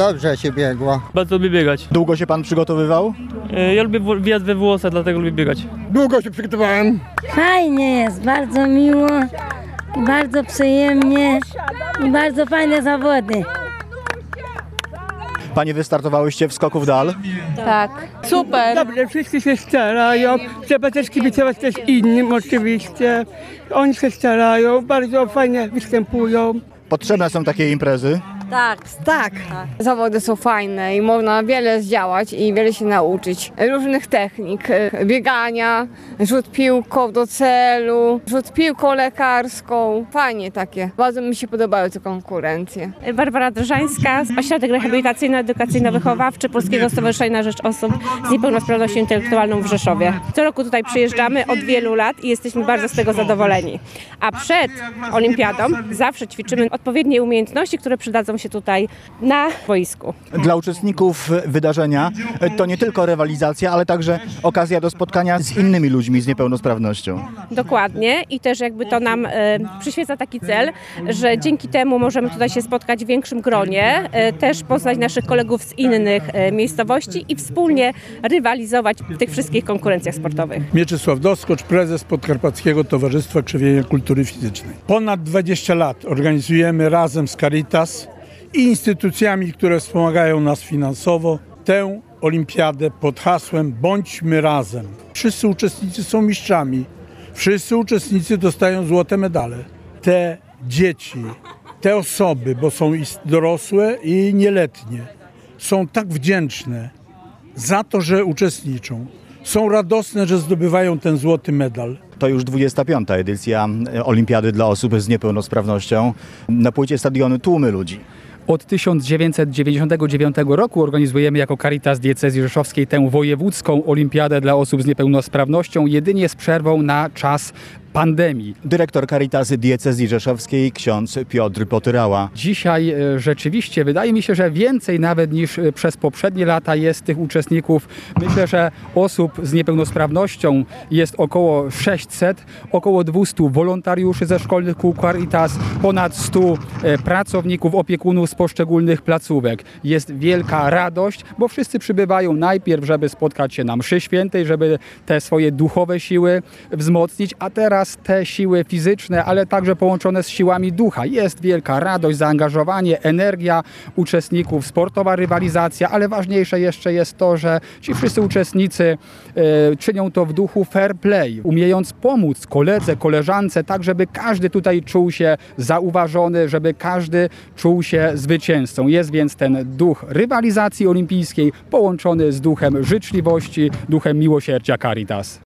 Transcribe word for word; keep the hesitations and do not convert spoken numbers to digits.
Dobrze się biegło. Bardzo lubię biegać. Długo się pan przygotowywał? E, Ja lubię w- wjazd we włosy, dlatego lubię biegać. Długo się przygotowałem. Fajnie jest, bardzo miło, bardzo przyjemnie i bardzo fajne zawody. Panie wystartowałyście w skoku w dal? Tak. Super. Dobrze, wszyscy się starają. Trzeba też kibicować też innym oczywiście. Oni się starają, bardzo fajnie występują. Potrzebne są takie imprezy. Tak. Tak. Zawody są fajne i można wiele zdziałać i wiele się nauczyć. Różnych technik. e, Biegania, rzut piłką do celu, rzut piłką lekarską. Fajnie takie. Bardzo mi się podobały te konkurencje. Barbara Drżańska, Ośrodek Rehabilitacyjno-Edukacyjno-Wychowawczy Polskiego Stowarzyszenia na Rzecz Osób z Niepełnosprawnością Intelektualną w Rzeszowie. Co roku tutaj przyjeżdżamy od wielu lat i jesteśmy bardzo z tego zadowoleni. A przed olimpiadą zawsze ćwiczymy odpowiednie umiejętności, które przydadzą się tutaj na boisku. Dla uczestników wydarzenia to nie tylko rywalizacja, ale także okazja do spotkania z innymi ludźmi z niepełnosprawnością. Dokładnie i też jakby to nam e, przyświeca taki cel, że dzięki temu możemy tutaj się spotkać w większym gronie, e, też poznać naszych kolegów z innych e, miejscowości i wspólnie rywalizować w tych wszystkich konkurencjach sportowych. Mieczysław Doskocz, prezes Podkarpackiego Towarzystwa Krzewienia Kultury Fizycznej. Ponad dwadzieścia lat organizujemy razem z Caritas i instytucjami, które wspomagają nas finansowo, tę olimpiadę pod hasłem Bądźmy razem. Wszyscy uczestnicy są mistrzami, wszyscy uczestnicy dostają złote medale. Te dzieci, te osoby, bo są i dorosłe i nieletnie, są tak wdzięczne za to, że uczestniczą. Są radosne, że zdobywają ten złoty medal. To już dwudziesta piąta edycja Olimpiady dla osób z niepełnosprawnością. Na płycie stadionu tłumy ludzi. Od tysiąc dziewięćset dziewięćdziesiątego dziewiątego roku organizujemy jako Caritas Diecezji Rzeszowskiej tę wojewódzką olimpiadę dla osób z niepełnosprawnością, jedynie z przerwą na czas pandemii. Dyrektor Caritasy Diecezji Rzeszowskiej ksiądz Piotr Potyrała. Dzisiaj e, rzeczywiście wydaje mi się, że więcej nawet niż e, przez poprzednie lata jest tych uczestników. Myślę, że osób z niepełnosprawnością jest około sześćset, około dwieście wolontariuszy ze szkolnych kół Caritas, ponad stu e, pracowników, opiekunów z poszczególnych placówek. Jest wielka radość, bo wszyscy przybywają najpierw, żeby spotkać się na mszy świętej, żeby te swoje duchowe siły wzmocnić, a teraz te siły fizyczne, ale także połączone z siłami ducha. Jest wielka radość, zaangażowanie, energia uczestników, sportowa rywalizacja, ale ważniejsze jeszcze jest to, że ci wszyscy uczestnicy e, czynią to w duchu fair play, umiejąc pomóc koledze, koleżance, tak żeby każdy tutaj czuł się zauważony, żeby każdy czuł się zwycięzcą. Jest więc ten duch rywalizacji olimpijskiej połączony z duchem życzliwości, duchem miłosierdzia Caritas.